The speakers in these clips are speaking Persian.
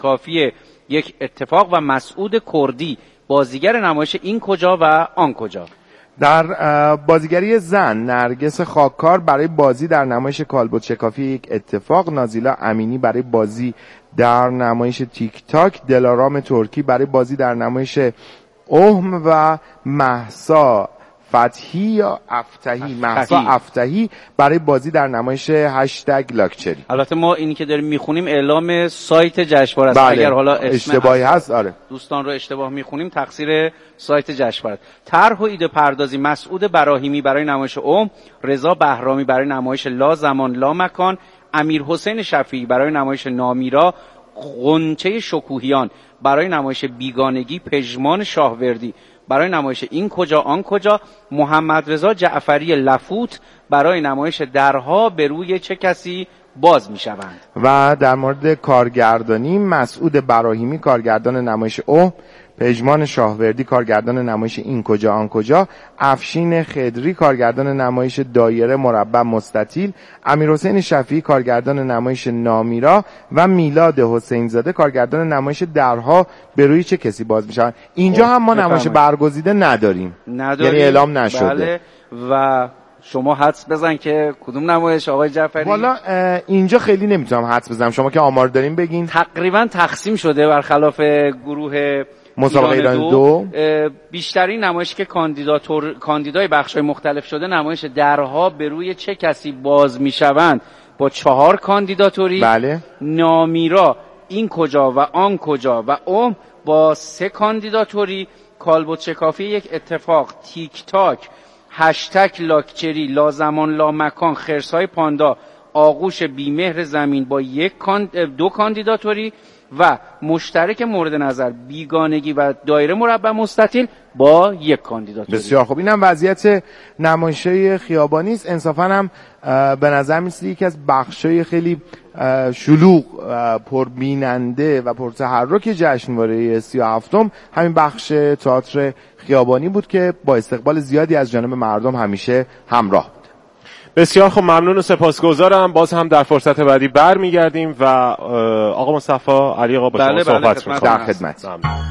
کافی یک اتفاق و مسعود کردی بازیگر نمایش این کجا و آن کجا. در بازیگری زن نرگس خاککار برای بازی در نمایش کالبد شکافی یک اتفاق، نازیلا امینی برای بازی در نمایش تیک تاک، دلارام ترکی برای بازی در نمایش اهم و مهسا فتحی یا مهسا افتحی برای بازی در نمایش هشتگ لاکچری. البته ما اینی که داریم میخونیم اعلام سایت جشنواره است. بله. اگر حالا اشتباهی هست آره دوستان رو اشتباه میخونیم تقصیر سایت جشنواره است. طرح و ایده پردازی مسعود براهیمی برای نمایش رضا بهرامی برای نمایش لا زمان لا مکان، امیر حسین شفیعی برای نمایش نامیرا، غنچه شکوهیان برای نمایش بیگانگی، پژمان شاهوردی برای نمایش این کجا آن کجا، محمد رضا جعفری لفوت برای نمایش درها به روی چه کسی باز میشوند. و در مورد کارگردانی مسعود براهیمی کارگردان نمایش پژمان شاهوردی کارگردان نمایش این کجا آن کجا، افشین خدری کارگردان نمایش دایره مربع مستطیل، امیرحسین شفیعی کارگردان نمایش نامیرا و میلاد حسین زاده کارگردان نمایش درها به روی چه کسی باز میشن. اینجا هم ما نمایش برگزیده نداریم. یعنی اعلام نشده. بله. و شما حدس بزن که کدوم نمایش آقای جعفری؟ والا اینجا خیلی نمیتونم حدس بزنم، شما که آمار دارین بگین. تقریبا تقسیم شده برخلاف گروه مسابقه ایران 2. بیشترین نمایشی که کاندیدای بخش‌های مختلف شده نمایش درها به روی چه کسی باز میشوند با 4 کاندیداتوری. بله. نامیرا این کجا و آن کجا و با 3 کاندیداتوری، کالبد شکافی یک اتفاق، تیک تاک، هشتگ لاکچری، لا زمان لا مکان، خرس‌های پاندا، آغوش بیمهر زمین با 2 کاندیداتوری و مشترک مورد نظر بیگانگی و دایره مربع مستطیل با 1 کاندیداتوری. بسیار خوب. اینم وضعیت نمایش‌های خیابانی است. انصافاً هم به نظر میاد یکی از بخش‌های خیلی شلوغ، پربیننده و پرتحرک جشنواره 37م همین بخش تئاتر خیابانی بود که با استقبال زیادی از جانب مردم همیشه همراه بود. بسیار خوب، ممنون و سپاسگزارم. باز هم در فرصت بعدی برمیگردیم و آقا مصطفی علی آقا با شما صحبت می‌کنم. در خدمت.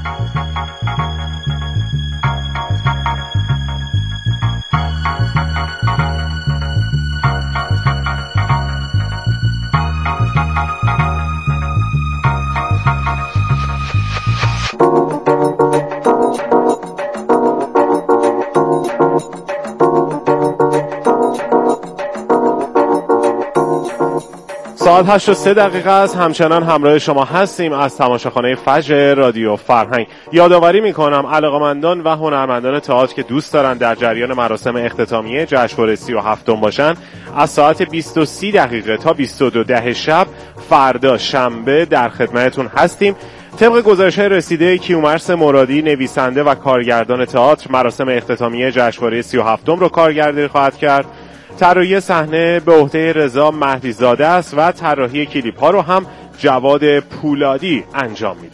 ساعت 8:03 است. همچنان همراه شما هستیم از تماشاخانه فجر رادیو فرهنگ. یادآوری میکنم علاقه‌مندان و هنرمندان تئاتر که دوست دارن در جریان مراسم اختتامیه جشنواره 37م باشن، از ساعت 20:30 تا 22:10 شب فردا شنبه در خدمتتون هستیم. طبق گزارش‌های رسیده کیومرث مرادی نویسنده و کارگردان تئاتر مراسم اختتامیه جشنواره 37م رو کارگردانی خواهد کرد. طراحی صحنه به عهده رضا مهدی زاده است و طراحی کلیپ ها رو هم جواد پولادی انجام میدن.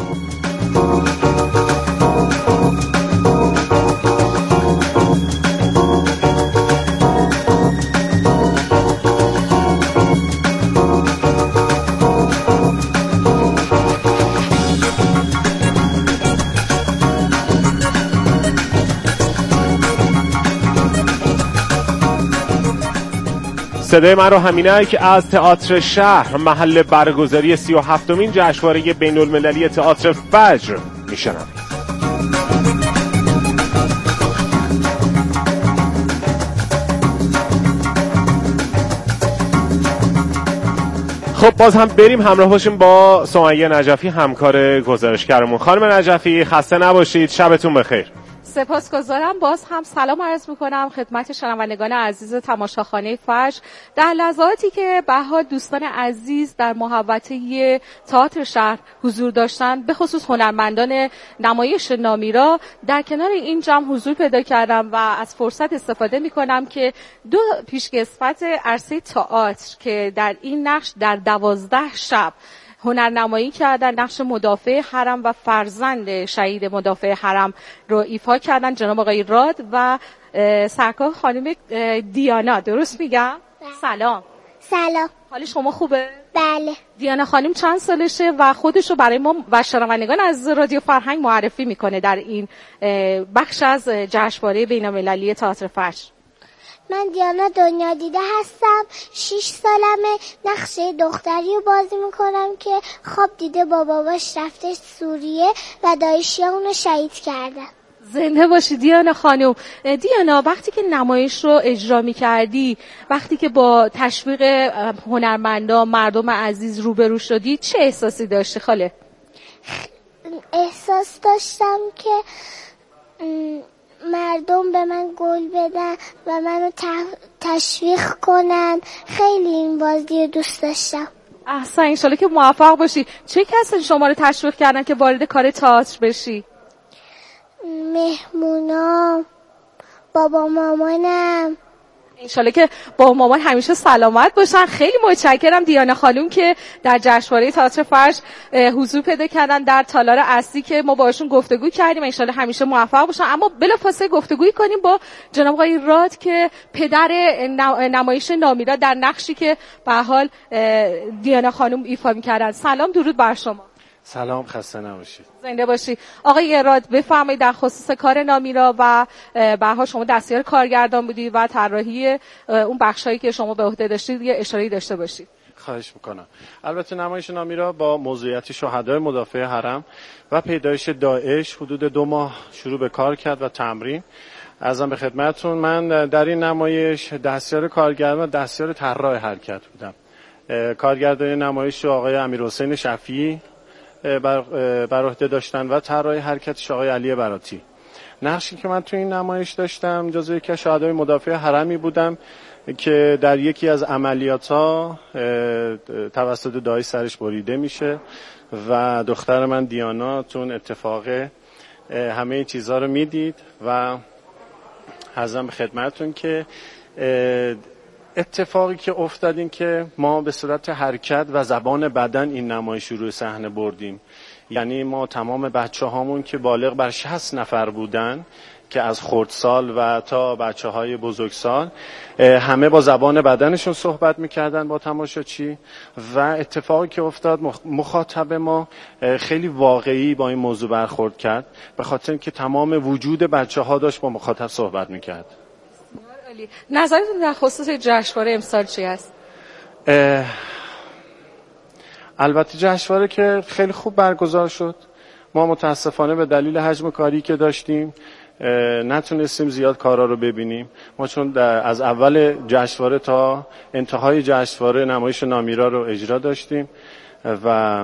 صدای من رو همینک از تئاتر شهر محل برگزاری 37مین جشنواره بین‌المللی تئاتر فجر میشنم. خب باز هم بریم همراه باشیم با سمیه نجفی همکار گزارشگرمون. خانم نجفی خسته نباشید، شبتون بخیر. سپاسگزارم. باز هم سلام عرض میکنم خدمت شنوندگان عزیز تماشاخانه فجر. در لحظاتی که بهار دوستان عزیز در محوطه تئاتر شهر حضور داشتن، به خصوص هنرمندان نمایش نامیرا، در کنار این جمع حضور پیدا کردم و از فرصت استفاده میکنم که 2 پیشکسوت عرصه تئاتر که در این نقش در 12 شب هنرنمایی کردن، نقش مدافع حرم و فرزند شهید مدافع حرم رو ایفا کردن، جناب آقای راد و سرکار خانم دیانا. درست میگم؟ سلام. سلام. حال شما خوبه؟ بله. دیانا خانم چند سالشه و خودش رو برای ما و شنوندگان از رادیو فرهنگ معرفی میکنه در این بخش از جشنواره بین‌المللی تئاتر فجر؟ من دیانا دنیا دیده هستم. 6 سالمه. نقشه دختری رو بازی میکنم که خواب دیده با باباش رفته سوریه و دایشیا اونو شهید کردن. زنده باشی دیانا خانم. دیانا وقتی که نمایش رو اجرا می‌کردی، وقتی که با تشویق هنرمندان مردم عزیز روبرو شدی، چه احساسی داشتی خاله؟ احساس داشتم که مردم به من گل بدن و منو تشویق کنن. خیلی این بازی رو دوست داشتم. احسن، انشالله که موفق باشی. چه کسی شما رو تشویق کردن که وارد کار تئاتر بشی؟ مهمونام، بابا مامانم. انشالله که با مامان همیشه سلامت باشن. خیلی متشکرم دیانا خانم که در جشنواره تئاتر فجر حضور پیدا کردن در تالار اصلی که ما باشون گفتگو کردیم. انشالله همیشه موفق باشن. اما بلافاصله گفتگویی کنیم با جناب آقای راد که پدر نمایش نامیرا در نقشی که به حال دیانا خانم ایفا می‌کردن. سلام، درود بر شما. سلام، خسته نباشید. زنده باشی. آقای اراد بفرمایید در خصوص کار نامیرا و به هر حال شما دستیار کارگردان بودید و طراحی اون بخشایی که شما به عهده داشتید یه اشاره‌ای داشته باشید. خواهش میکنم. البته نمایش نامیرا با موضوعیت شهدای مدافع حرم و پیدایش داعش حدود 2 ماه شروع به کار کرد و تمرین. ارزم به خدمتتون من در این نمایش دستیار کارگردان و دستیار طراح حرکت بودم. کارگردان نمایش آقای امیرحسین شفیعی بر عهده داشتن و طراح حرکتش آقای علی براتی. نقشی که من تو این نمایش داشتم جزو یکی از شهدای مدافع حرمی بودم که در یکی از عملیات‌ها توسط داعش سرش بریده میشه و دختر من دیانا تو اون اتفاق همه این چیزها رو میدید و عرضم به خدمتتون که اتفاقی که افتاد این که ما به صورت حرکت و زبان بدن این نمایش رو روی صحنه بردیم. یعنی ما تمام بچه‌هامون که بالغ بر 60 نفر بودن که از خردسال و تا بچه‌های بزرگسال همه با زبان بدنشون صحبت می‌کردن با تماشاچی و اتفاقی که افتاد مخاطب ما خیلی واقعی با این موضوع برخورد کرد به خاطر اینکه تمام وجود بچه‌ها داشت با مخاطب صحبت می‌کرد. نظرتون در خصوص جشنواره امسال چی است؟ البته جشنواره که خیلی خوب برگزار شد. ما متاسفانه به دلیل حجم کاری که داشتیم نتونستیم زیاد کارا رو ببینیم. ما چون از اول جشنواره تا انتهای جشنواره نمایش نامیرا رو اجرا داشتیم و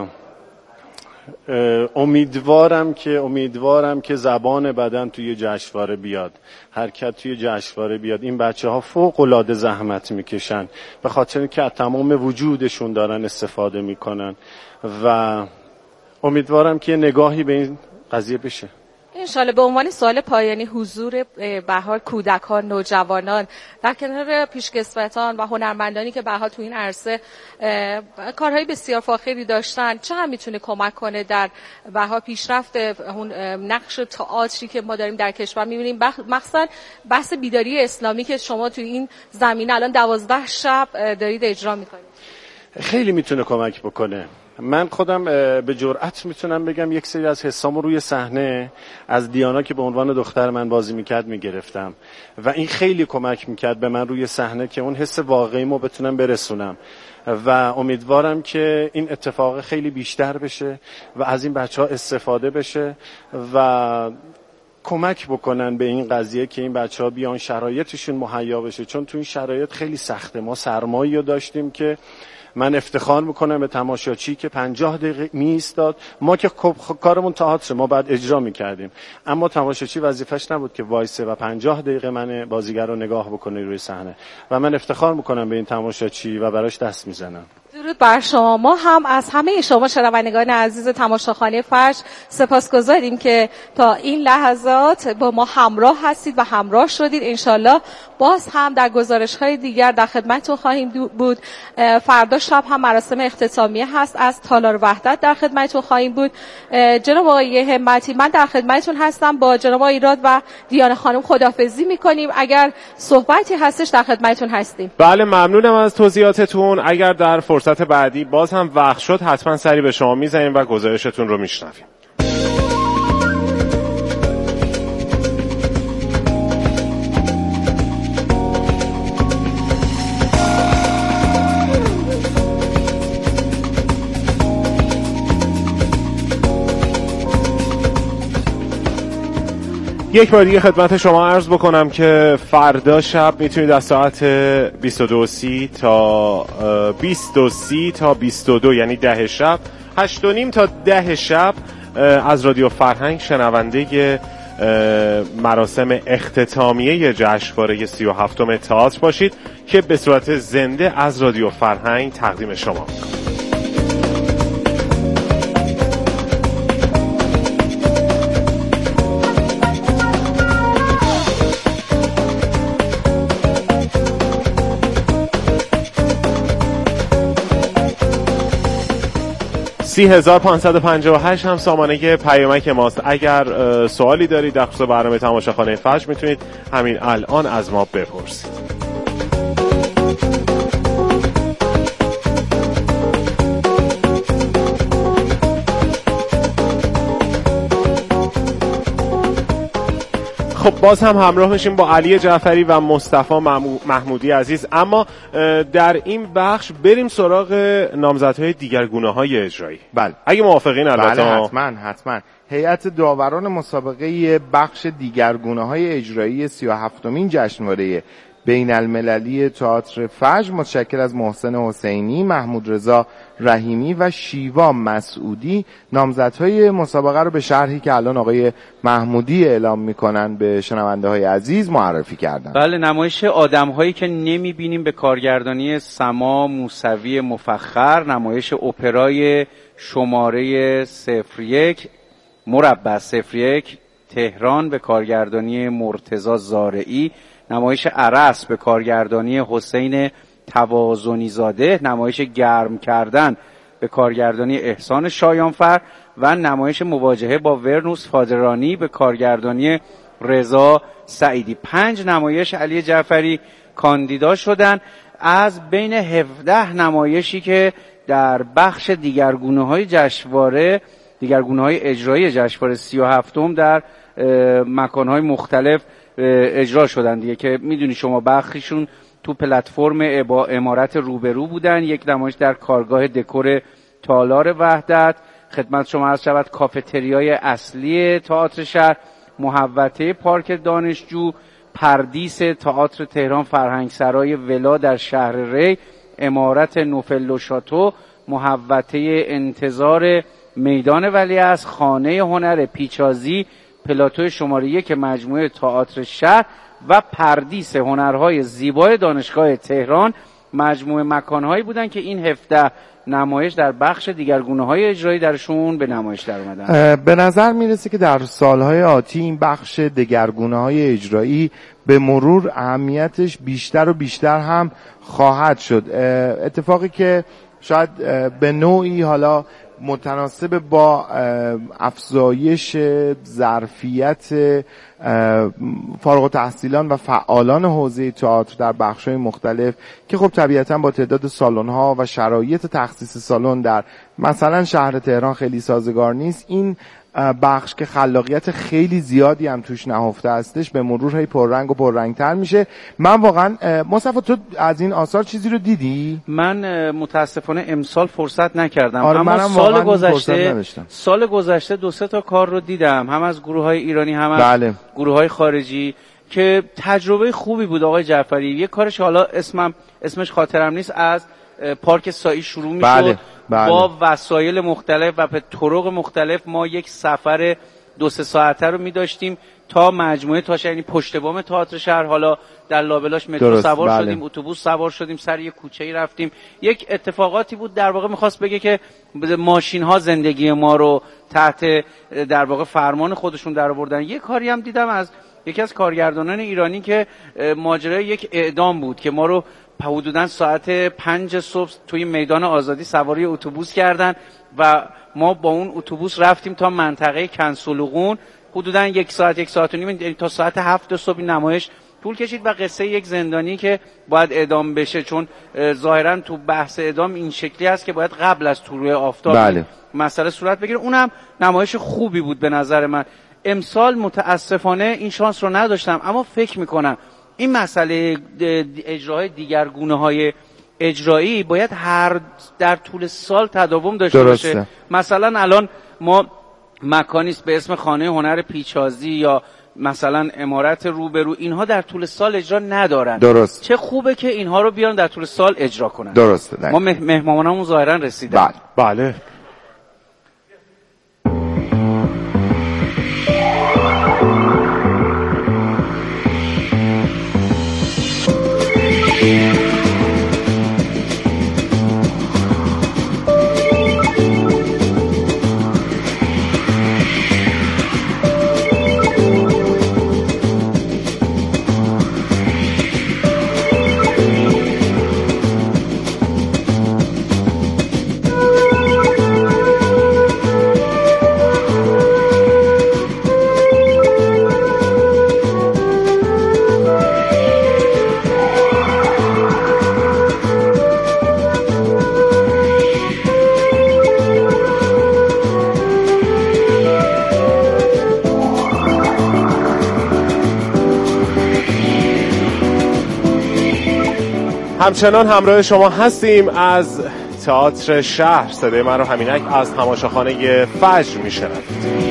امیدوارم که زبان بدن توی جشنواره بیاد، حرکت توی جشنواره بیاد. این بچه‌ها فوق‌العاده زحمت میکشن به خاطر اینکه از تمام وجودشون دارن استفاده میکنن و امیدوارم که نگاهی به این قضیه بشه. انشالله. به عنوان سوال پایانی حضور به حال کودکان، نوجوانان در کنار پیشکسوتان و هنرمندانی که به حال تو این عرصه کارهای بسیار فاخری داشتن چقدر میتونه کمک کنه در به حال پیشرفت اون نقش تئاتری که ما داریم در کشور می‌بینیم، مخصوصا بحث بیداری اسلامی که شما تو این زمینه الان 12 شب دارید اجرا می‌کنید؟ خیلی میتونه کمک بکنه. من خودم به جرئت میتونم بگم یک سری از حسامو روی صحنه از دیانا که به عنوان دختر من بازی میکرد میگرفتم و این خیلی کمک میکرد به من روی صحنه که اون حس واقعیمو بتونم برسونم و امیدوارم که این اتفاق خیلی بیشتر بشه و از این بچه‌ها استفاده بشه و کمک بکنن به این قضیه که این بچه‌ها بیان شرایطشون مهیا بشه، چون تو این شرایط خیلی سخته. ما سرمایه‌ای داشتیم که من افتخار میکنم به تماشاچی که 50 دقیقه میایستاد. ما که کارمون تئاتر، ما بعد اجرا میکردیم، اما تماشاچی وظیفش نبود که وایسه و 50 دقیقه من بازیگر رو نگاه بکنه روی صحنه و من افتخار میکنم به این تماشاچی و براش دست میزنم. درود بر شما. ما هم از همه شما شنوندگان عزیز تماشاخانه فجر سپاسگزاریم که تا این لحظات با ما همراه هستید و همراه شدید. انشالله باز هم در گزارش‌های دیگر در خدمتتون خواهیم بود. فردا شب هم مراسم اختتامیه هست از تالار وحدت در خدمتتون خواهیم بود. جناب آقای همتی، من در خدمتتون هستم. با جناب آقای ایراد و دیانه خانم خداحافظی می‌کنیم. اگر صحبتی هستش در خدمتتون هستیم. بله، ممنونم از توضیحاتتون. اگر در فرصت بعدی باز هم وقت شد حتما سری به شما میزنیم و گزارشتون رو میشنویم. یک بار دیگه خدمت شما عرض بکنم که فردا شب میتونید از ساعت 22:30 تا 20:30 تا 22، یعنی 10 شب، 8:30 تا 10 شب از رادیو فرهنگ شنونده مراسم اختتامیه جشنواره 37م تئاتر باشید که به صورت زنده از رادیو فرهنگ تقدیم شما می‌کنم. سی 3558 هم سامانه پیامک ماست. اگر سوالی دارید در خصوص برنامه تماشاخانه فجر میتونید همین الان از ما بپرسید. خب باز هم همراه میشیم با علی جعفری و مصطفی محمودی عزیز، اما در این بخش بریم سراغ نامزدهای دیگرگونه‌های اجرایی. بله اگه موافقین. البته بله حتما. هیئت داوران مسابقه بخش دیگرگونه‌های اجرایی 37مین جشنواره بین المللی تئاتر فجر متشکل از محسن حسینی، محمود رضا رحیمی و شیوا مسعودی نامزدهای مسابقه رو به شرحی که الان آقای محمودی اعلام میکنن به شنونده های عزیز معرفی کردن. بله، نمایش آدم‌هایی که نمیبینیم به کارگردانی سما موسوی مفخر، نمایش اپرای شماره 01 مربع 01 تهران به کارگردانی مرتضی زارعی، نمایش عرس به کارگردانی حسین توازنی زاده، نمایش گرم کردن به کارگردانی احسان شایانفر و نمایش مواجهه با ورنوس فادرانی به کارگردانی رضا سعیدی. 5 نمایش علی جعفری کاندیدا شدن از بین 17 نمایشی که در بخش دیگرگونه‌های جشنواره، دیگرگونه‌های اجرایی جشنواره 37م در مکان‌های مختلف اجرا شدن دیگه، که میدونی شما بخششون تو پلتفرم با عمارت روبرو بودن. یک نمایش در کارگاه دکور تالار وحدت، خدمت شما عرض شود کافتریای اصلی تئاتر شهر، محوطه پارک دانشجو، پردیس تئاتر تهران، فرهنگسرای ولا در شهر ری، عمارت نوفل شاتو، محوطه انتظار میدان ولیعصر، خانه هنر پیچازی، پلاتو شماره 1 مجموعه تئاتر شهر و پردیس هنرهای زیبای دانشگاه تهران مجموعه مکانهایی بودن که این 17 نمایش در بخش دیگرگونه‌های اجرایی درشون به نمایش در اومدن. به نظر میرسه که در سالهای آتی این بخش دیگرگونه‌های اجرایی به مرور اهمیتش بیشتر و بیشتر هم خواهد شد. اتفاقی که شاید به نوعی حالا متناسب با افزایش ظرفیت فارغ التحصیلان و فعالان حوزه تئاتر در بخش‌های مختلف که خب طبیعتاً با تعداد سالن‌ها و شرایط تخصیص سالن در مثلا شهر تهران خیلی سازگار نیست، این بخش که خلاقیت خیلی زیادی هم توش نهفته هستش به مرور هی پررنگ و پررنگتر میشه. من واقعا مصطفی تو از این آثار چیزی رو دیدی؟ من متاسفانه امسال فرصت نکردم. اما سال گذشته 2-3 تا کار رو دیدم، هم از گروه‌های ایرانی هم از گروه‌های خارجی که تجربه خوبی بود. آقای جعفری یک کارش حالا اسمش خاطرم نیست، از پارک سایی شروع میشد. با وسایل مختلف و به طرق مختلف ما یک سفر 2-3 ساعته رو می‌داشتیم تا مجموعه تاشر، یعنی پشت بام تئاتر شهر. حالا در لابلاش مترو سوار شدیم، اتوبوس سوار شدیم، سر یک کوچه‌ای رفتیم. یک اتفاقاتی بود در واقع می‌خواست بگه که ماشین‌ها زندگی ما رو تحت در واقع فرمان خودشون درآوردن. یک کاری هم دیدم از یکی از کارگردانان ایرانی که ماجرای یک اعدام بود که ما رو حدوداً ساعت 5 صبح توی میدان آزادی سواری اتوبوس کردن و ما با اون اتوبوس رفتیم تا منطقه کنسولوقون. حدوداً 1 ساعت 1 ساعت و نیم تا ساعت 7 صبح نمایش طول کشید و قصه یک زندانی که باید اعدام بشه، چون ظاهراً تو بحث اعدام این شکلی هست که باید قبل از طلوع آفتاب مسئله صورت بگیره. اونم نمایش خوبی بود به نظر من. امسال متاسفانه این شانس رو نداشتم، اما فکر میکنم این مسئله اجراهای دیگرگونه‌های اجرایی باید در طول سال تداوم داشته باشه. مثلا الان ما مکانیست به اسم خانه هنر پیچازی یا مثلا عمارت روبرو، اینها در طول سال اجرا ندارن. درست. چه خوبه که اینها رو بیان در طول سال اجرا کنن. درسته. ما مهمانمون ظاهرا رسیدن. بله. همچنان همراه شما هستیم از تئاتر شهر. صدای من رو همینک از تماشاخانه فجر میشنوید.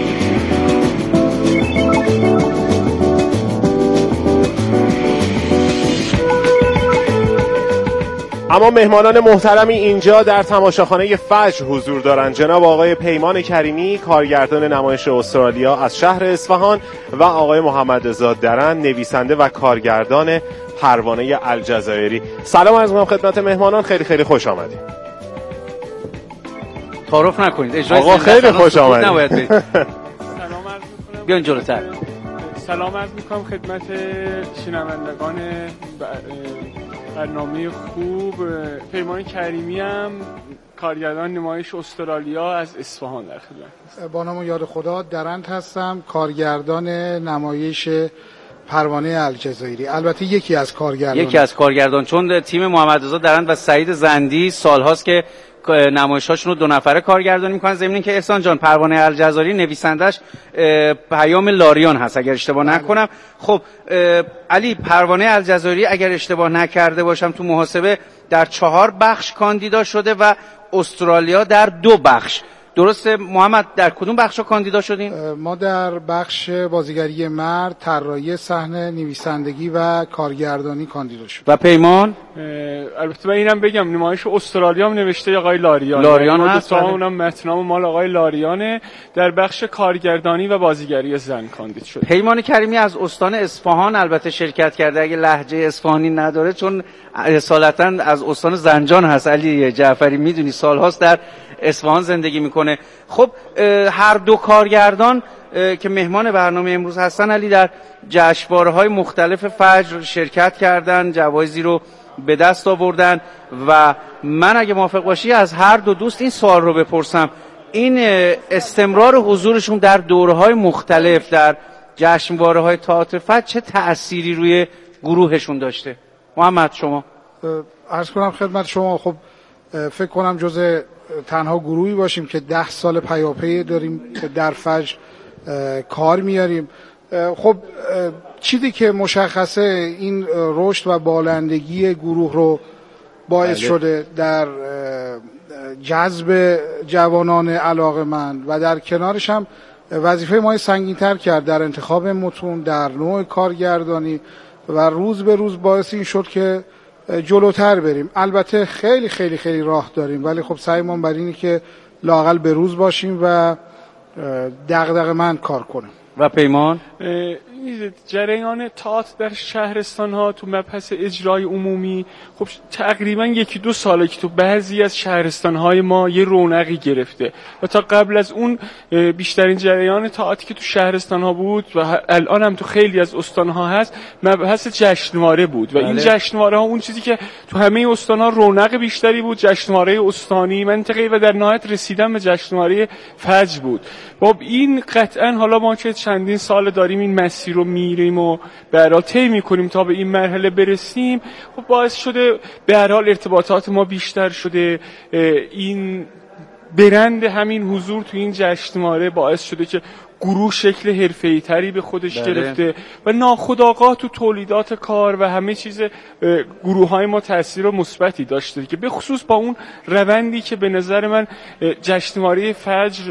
اما مهمانان محترمی اینجا در تماشاخانه فجر حضور دارند. جناب آقای پیمان کریمی، کارگردان نمایش استرالیا از شهر اصفهان، و آقای محمد رضا درن، نویسنده و کارگردان پروانه الجزایری. سلام عرض می‌کنم خدمت مهمانان، خیلی خیلی خوش آمدید. تعارف نکنید. آقا خیلی خوش آمدید. سلام عرض می‌کنم. بیان جلوتر. سلام عرض می‌کنم خدمت شنوندگان برنامه خوب. پیمان کریمی هم کارگردان نمایش استرالیا از اصفهان در خدمت. با نام یاد خدا درنت هستم، کارگردان نمایش پروانه الجزایری. البته یکی از کارگردان چون تیم محمد رضا درند و سعید زندی سالهاست که نمایش‌هاشون رو 2 نفره کارگردانی می‌کنن. ضمن اینکه احسان جان پروانه الجزایری نویسندش پیام لاریان هست اگر اشتباه نکنم. خب علی، پروانه الجزایری اگر اشتباه نکرده باشم تو محاسبه در 4 بخش کاندیدا شده و استرالیا در 2 بخش. درسته محمد؟ در کدوم بخشا کاندیدا شدین؟ ما در بخش بازیگری مرد، طراحی صحنه، نویسندگی و کارگردانی کاندیدا شد. و پیمان؟ البته من اینم بگم نمایش استرالیا هم نوشته آقای لاریان هست. اونم متنام مال آقای لاریانه. در بخش کارگردانی و بازیگری زن کاندید شد. پیمان کریمی از استان اصفهان البته شرکت کرده، اگه لهجه اصفهانی نداره، چون اصالتا از استان زنجان هست. علی جعفری میدونی سالهاست در اصفهان زندگی میکنه. خب هر دو کارگردان که مهمان برنامه امروز هستن علی در جشنواره‌های مختلف فجر شرکت کردن، جوایزی رو به دست آوردن و من اگه موافق باشی از هر دو دوست این سوال رو بپرسم، این استمرار حضورشون در دوره‌های مختلف در جشنواره‌های تئاتر فجر چه تأثیری روی گروهشون داشته؟ محمد شما. عرض کنم خدمت شما، خب فکر کنم جز تنها گروهی باشیم که 10 سال پیاپی داریم که در فجر کار میاریم. خب چیزی که مشخصه این رشد و بالندگی گروه رو باعث شده در جذب جوانان علاقه‌مند و در کنارش هم وظیفه ما سنگین‌تر کرد در انتخاب متون، در نوع کارگردانی و روز به روز باعث این شد که جلوتر بریم. البته خیلی خیلی خیلی راه داریم، ولی خب سعیمون بر اینه که لااقل به روز باشیم و دغدغه من کار کنه. و پیمان جریان تئاتر در شهرستان ها تو مبحث اجرای عمومی خب تقریبا 1-2 ساله که تو بعضی از شهرستان های ما یه رونقی گرفته و تا قبل از اون بیشترین جریان تئاتر که تو شهرستان ها بود و الان هم تو خیلی از استان ها هست مبحث جشنواره بود و این جشنواره ها اون چیزی که تو همه استان ها رونق بیشتری بود جشنواره استانی منطقه‌ای و در نهایت رسیدن به جشنواره فجر بود. با این قطعا حالا ما که چندین سال داریم این مسیر رو میریم و به هر حال طی می‌کنیم تا به این مرحله برسیم خب باعث شده به هر حال ارتباطات ما بیشتر شده. این برند همین حضور تو این جشنواره باعث شده که گروه شکل حرفه‌ای تری به خودش گرفته و ناخودآگاه تو تولیدات کار و همه چیز گروه‌های ما تاثیر مثبتی داشته که به خصوص با اون روندی که به نظر من جشنواره فجر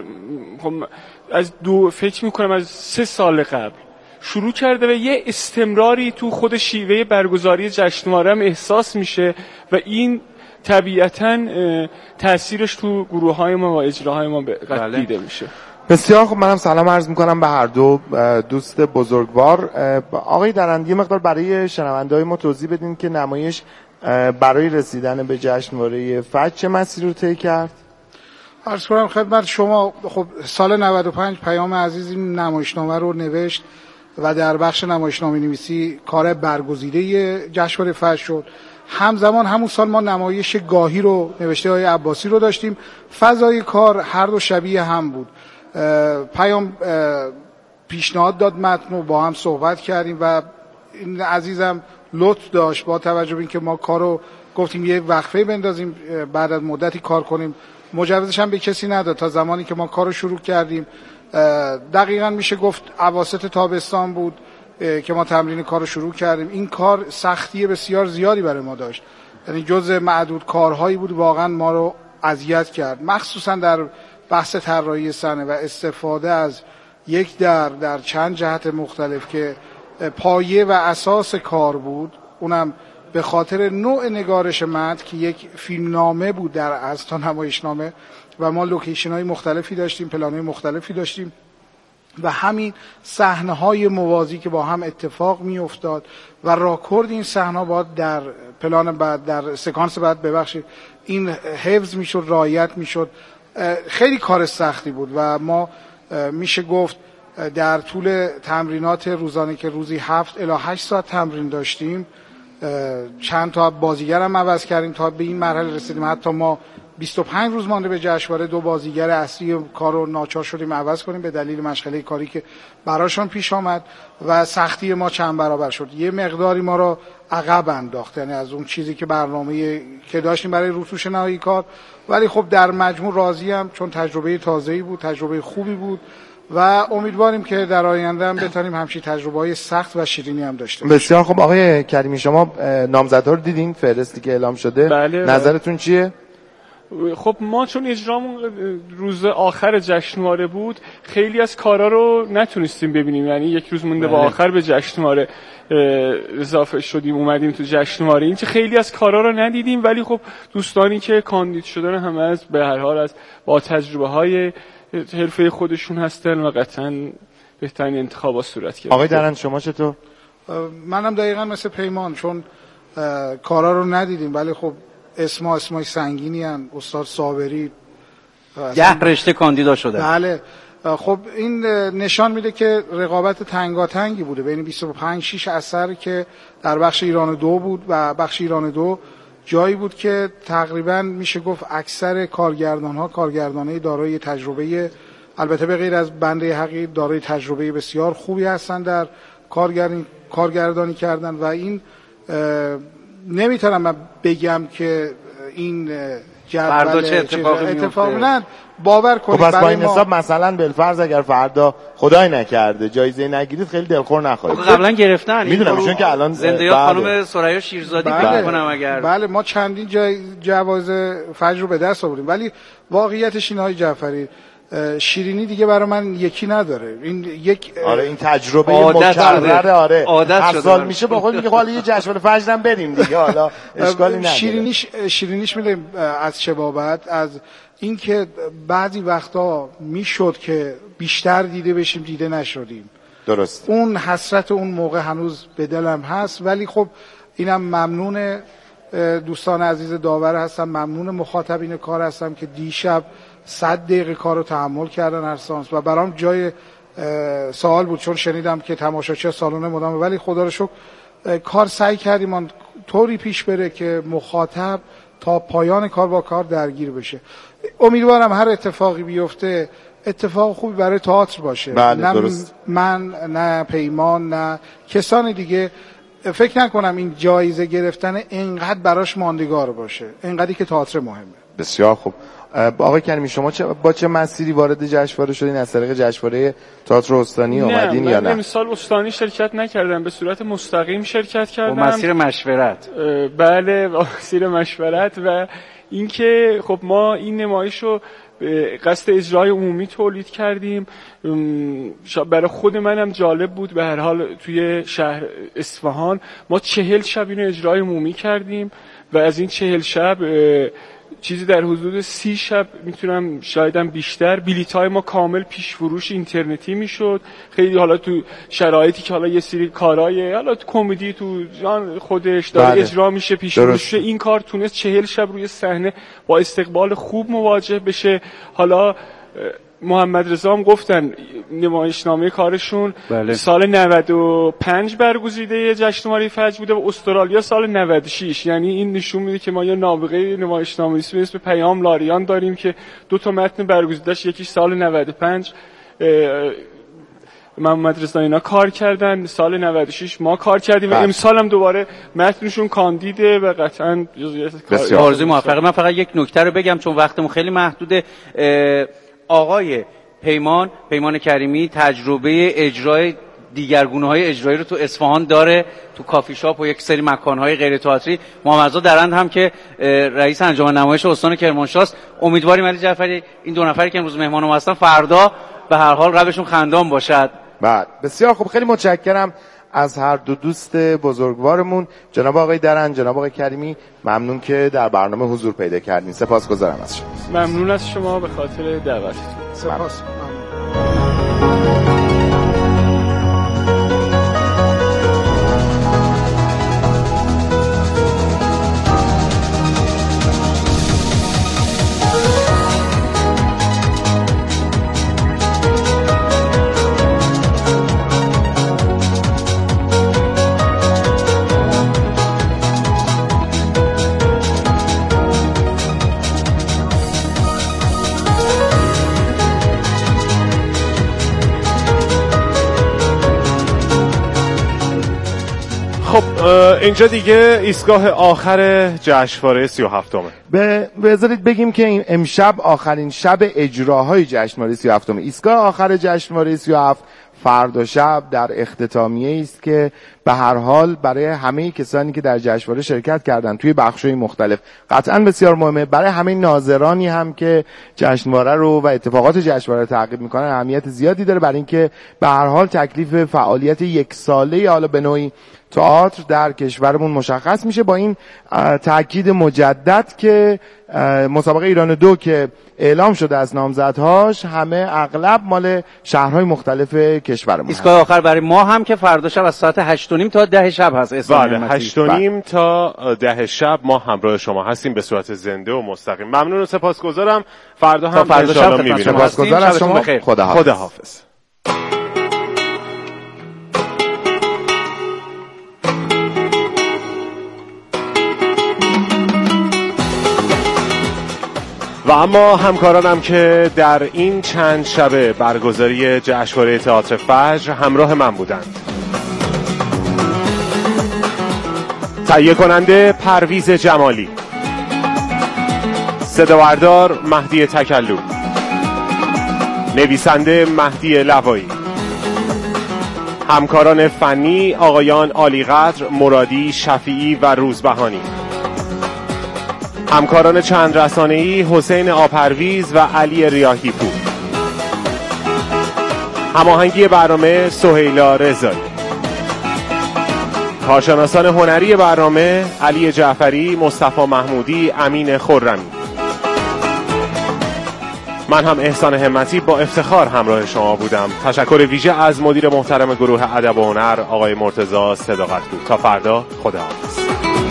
از فکر می‌کنم از 3 سال قبل شروع کرده و یه استمراری تو خود شیوه برگزاری جشنواره هم احساس میشه و این طبیعتاً تأثیرش تو گروه‌های ما و اجراهای ما دیده میشه. بسیار خب، منم سلام عرض میکنم به هر دو دوست بزرگوار. آقای درند یه مقدار برای شنونده‌های ما توضیح بدین که نمایش برای رسیدن به جشنواره فجر چه مسیری رو طی کرد؟ عرض کنم خدمت شما خب سال 95 پیام عزیز این نمایشنامه رو نوشت و در بخش نمایشنامه نویسی کار برگزیده جشنواره فجر شد. همزمان همون سال ما نمایش گاهی رو نوشته های عباسی رو داشتیم. فضای کار هر دو شبیه هم بود. پیام پیشنهاد داد متن رو با هم صحبت کردیم و این عزیزم لطف داشت با توجه به اینکه ما کارو گفتیم یه وقفه بندازیم بعد از مدتی کار کنیم مجوزش هم به کسی نداد تا زمانی که ما کارو شروع کردیم. دقیقاً میشه گفت اواسط تابستان بود که ما تمرین کارو شروع کردیم. این کار سختی بسیار زیادی برای ما داشت، یعنی جزء معدود کارهایی بود واقعا ما رو اذیت کرد، مخصوصا در بحث طراحی صحنه و استفاده از یک در چند جهت مختلف که پایه و اساس کار بود، اونم به خاطر نوع نگارش متن که یک فیلمنامه بود در اصل تا نمایشنامه و ما لوکیشن های مختلفی داشتیم، پلان های مختلفی داشتیم و همین صحنه های موازی که با هم اتفاق می افتاد و راکورد این صحنه ها باید در پلان بعد در سکانس بعد ببخشید این حفظ می شد، رعایت می شد. خیلی کار سختی بود و ما میشه گفت در طول تمرینات روزانه که روزی 7 الی 8 ساعت تمرین داشتیم چند تا بازیگر هم عوض کردیم تا به این مرحله رسیدیم. حتی ما 25 روز مانده به جشنواره 2 بازیگر اصلی کار رو ناچار شدیم عوض کنیم به دلیل مشغله کاری که براشون پیش آمد و سختی ما چند برابر شد. یه مقداری ما رو عقب انداخت، یعنی از اون چیزی که برنامه که داشتیم برای روتوش نهایی کار، ولی خب در مجموع راضیم چون تجربه تازه‌ای بود، تجربه خوبی بود و امیدواریم که در آینده هم بتونیم همچین تجربه‌های سخت و شیرینی هم داشته باشیم. بسیار خب آقای کریمی، شما نامزدها رو دیدین فهرستی که اعلام شده؟ بله. نظرتون چیه؟ خب ما چون اجرامون روز آخر جشنواره بود خیلی از کارا رو نتونستیم ببینیم، یعنی یک روز مونده با آخر به جشنواره اضافه شدیم اومدیم تو جشنواره، این که خیلی از کارا رو ندیدیم، ولی خب دوستانی که کاندید شدن همه از به هر حال از با تجربه های حرفه خودشون هستن و قطعا بهترین انتخابات صورت گرفته. آقای درند شما چطور؟ منم دقیقاً مثل پیمان چون کارا رو ندیدیم، ولی خب اسمای سنگینی هن. استاد صابری 10 رشته کاندیدا شده. بله. خب این نشان میده که رقابت تنگاتنگی بوده بین 25-6 اثر که در بخش ایران 2 بود و بخش ایران 2 جایی بود که تقریبا میشه گفت اکثر کارگردان‌های دارای تجربه، البته به غیر از بنده حقیر، دارای تجربه بسیار خوبی هستن در کارگردانی کردن و این نمیتونم بگم که این فردا چه اتفاقی نه باور کنید. خب با این حساب مثلا بالفرض اگر فردا خدای نکرده جایزه نگیرید خیلی دلخور نخواهید. قبلا گرفتن میدونم چون که الان زنده یاد خانم ثریا شیرزادی فکر کنم اگر بله ما چندین جوایز فجر رو به دست آوردیم، ولی واقعیتش اینهای جعفری شیرینی دیگه برای من یکی نداره. این یک این تجربه مکرره هر سال میشه با خود میگه حالا یه جشنواره فجرم بریم دیگه، حالا اشکالی نداره. شیرینیش میدونیم از چه بابت؟ از این که بعضی وقتا میشد که بیشتر دیده بشیم، دیده نشدیم. درست. اون حسرت اون موقع هنوز به دلم هست، ولی خب اینم ممنون دوستان عزیز داور هستم، ممنون مخاطبین کار هستم که دیشب 100 دقیقه کار رو تحمل کردن هر سانس و برام جای سوال بود، چون شنیدم که تماشاچی سالن مدام، ولی خدا رو شکر کار سعی کردیم آن طوری پیش بره که مخاطب تا پایان کار با کار درگیر بشه. امیدوارم هر اتفاقی بیفته اتفاق خوبی برای تئاتر باشه. بله، نه درست. من، نه پیمان، نه کسان دیگه فکر نکنم این جایزه گرفتن اینقدر براش ماندگار باشه، اینقدری که تئاتر مهمه. بسیار خوب. آقای کریمی شما با چه مسیری وارد جشنواره شدین؟ از طریق جشنواره تئاتر استانی اومدین یا نه؟ من امسال استانی شرکت نکردم، به صورت مستقیم شرکت کردم. با مسیر مشورت. بله، با مسیر مشورت. و اینکه خب ما این نمایش رو قصد اجرای عمومی تولید کردیم. برای خود منم جالب بود، به هر حال توی شهر اصفهان ما 40 شب اینو اجرای عمومی کردیم و از این 40 شب چیزی در حدود 30 شب میتونم شایدم بیشتر بلیط‌های ما کامل پیش فروش اینترنتی میشد. خیلی حالا تو شرایطی که حالا یه سری کارهای حالا تو کمدی تو جان خودش داره اجرا میشه، پیش فروش، این کار تونست 40 شب روی صحنه با استقبال خوب مواجه بشه. حالا محمد رضا هم گفتن نمایشنامه کارشون بله. سال 95 برگزیده جشنواره فجر بوده و استرالیا سال 96. یعنی این نشون میده که ما یه نابغه نمایشنامه‌نویسی به اسم پیام لاریان داریم که 2 متن برگزیدهش، یکیش سال 95 محمد رضا اینا کار کردن، سال 96 ما کار کردیم و امسال هم دوباره متنشون کاندیده و قطعا جزئیات کار آرزوی موفقیت. من فقط یک نکته رو بگم چون وقتمون خیلی محدوده. آقای پیمان کریمی تجربه اجرای دیگرگونه‌های اجرایی رو تو اصفهان داره، تو کافی شاپ و یک سری مکان‌های غیر تئاتری. محمد رضا درند هم که رئیس انجمن نمایش استان کرمانشاهست. امیدواریم علی جعفری این 2 نفری که امروز مهمان ما هستن فردا به هر حال روشون خندان باشد. بله بسیار خوب، خیلی متشکرم از هر دو دوست بزرگوارمون، جناب آقای درند، جناب آقای کریمی. ممنون که در برنامه حضور پیدا کردین. سپاسگزارم از شما. ممنون از شما به خاطر دعوتتون. سپاس. خب اینجا دیگه ایستگاه آخر جشنواره 37م. بذارید بگیم که امشب آخرین شب اجراهای جشنواره 37م. ایستگاه آخر جشنواره 37 فردا شب در اختتامیه است که به هر حال برای همه کسانی که در جشنواره شرکت کردن توی بخش‌های مختلف قطعاً بسیار مهمه. برای همه ناظرانی هم که جشنواره رو و اتفاقات جشنواره رو تعقیب میکنن اهمیت زیادی داره، برای اینکه به هر حال تکلیف فعالیت یک ساله حالا به نوعی تئاتر در کشورمون مشخص میشه. با این تاکید مجدد که مسابقه ایران 2 که اعلام شده از نامزدهاش همه اغلب مال شهرهای مختلف کشورمون. ایستگاه آخر برای ما هم که فردا شب از ساعت 8:30 تا 10 شب هست. بله 8:30 تا 10 شب ما همراه شما هستیم به صورت زنده و مستقیم. ممنون و سپاسگزارم. فردا هم فردا شب می‌بینیم. سپاسگزارم از شما. خداحافظ. و اما همکارانم که در این چند شب برگزاری جشنواره تئاتر فجر همراه من بودند. تهیه کننده پرویز جمالی، صداوردار مهدی تکلو، نویسنده مهدی لوایی، همکاران فنی آقایان عالیقدر، مرادی، شفیعی و روزبهانی، همکاران چند رسانه‌ای حسین آپرویز و علی ریاحی‌پور، هماهنگی برنامه سهیلا رضایی، کارشناسان هنری برنامه علی جعفری، مصطفی محمودی، امین خرمی، من هم احسان همتی با افتخار همراه شما بودم. تشکر ویژه از مدیر محترم گروه ادب و هنر آقای مرتضی صداقتگو. تا فردا، خداحافظ.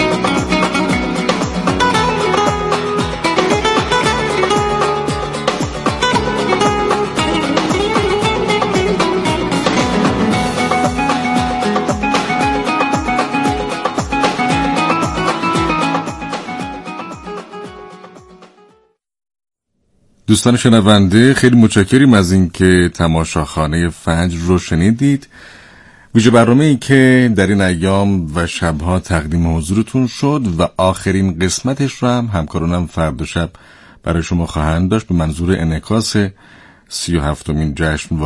دوستان شنونده، خیلی متشکریم از اینکه تماشاخانه فجر رو شنیدید. ویژه برنامه‌ای که در این ایام و شبها تقدیم حضورتون شد و آخرین قسمتش رو هم همکارانم فردا شب برای شما خواهند داشت به منظور انعکاس 37مین جشنواره